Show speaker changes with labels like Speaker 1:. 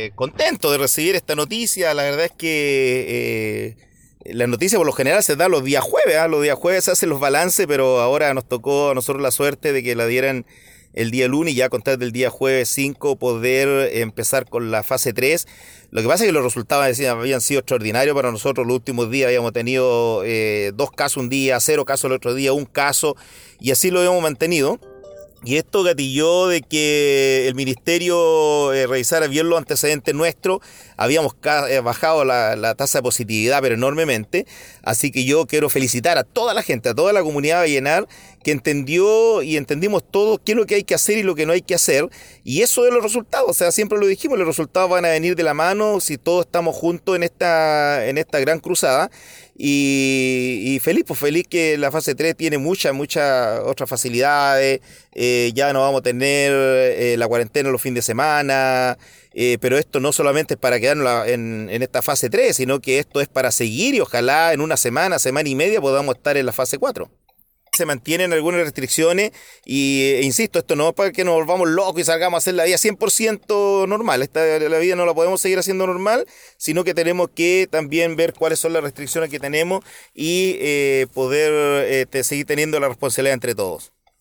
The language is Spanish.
Speaker 1: contento de recibir esta noticia. La verdad es que la noticia por lo general se da los días jueves, ¿ah? Los días jueves se hacen los balances, pero ahora nos tocó a nosotros la suerte de que la dieran el día lunes y ya a contar del día jueves 5 poder empezar con la fase 3. Lo que pasa es que los resultados habían sido extraordinarios para nosotros. Los últimos días habíamos tenido 2 casos un día, 0 casos el otro día, 1 caso, y así lo hemos mantenido. Y esto gatilló de que el ministerio revisara bien los antecedentes nuestros. Habíamos bajado la tasa de positividad, pero enormemente. Así que yo quiero felicitar a toda la gente, a toda la comunidad vallenar, que entendió y entendimos todo qué es lo que hay que hacer y lo que no hay que hacer. Y eso es los resultados. O sea, siempre lo dijimos, los resultados van a venir de la mano si todos estamos juntos en esta gran cruzada. Y feliz, pues feliz que la fase 3 tiene muchas otras facilidades. Ya no vamos a tener la cuarentena los fines de semana, pero esto no solamente es para quedarnos en esta fase 3, sino que esto es para seguir y ojalá en una semana y media podamos estar en la fase 4. Se mantienen algunas restricciones e insisto, esto no es para que nos volvamos locos y salgamos a hacer la vida 100% normal. La vida no la podemos seguir haciendo normal, sino que tenemos que también ver cuáles son las restricciones que tenemos y poder seguir teniendo la responsabilidad entre todos.